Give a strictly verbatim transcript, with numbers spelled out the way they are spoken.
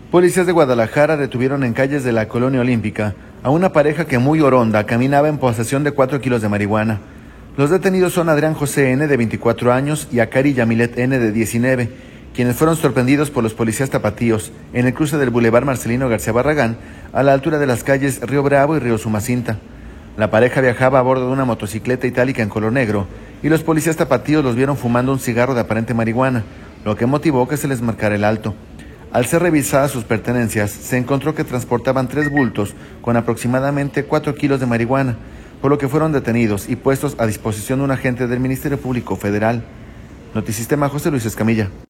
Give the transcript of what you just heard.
Policías de Guadalajara detuvieron en calles de la Colonia Olímpica a una pareja que muy oronda caminaba en posesión de cuatro kilos de marihuana. Los detenidos son Adrián José N., de veinticuatro años, y Akari Yamilet N., de diecinueve, quienes fueron sorprendidos por los policías tapatíos en el cruce del Boulevard Marcelino García Barragán, a la altura de las calles Río Bravo y Río Sumacinta. La pareja viajaba a bordo de una motocicleta itálica en color negro, y los policías tapatíos los vieron fumando un cigarro de aparente marihuana, lo que motivó que se les marcara el alto. Al ser revisadas sus pertenencias, se encontró que transportaban tres bultos con aproximadamente cuatro kilos de marihuana, por lo que fueron detenidos y puestos a disposición de un agente del Ministerio Público Federal. Notisistema, José Luis Escamilla.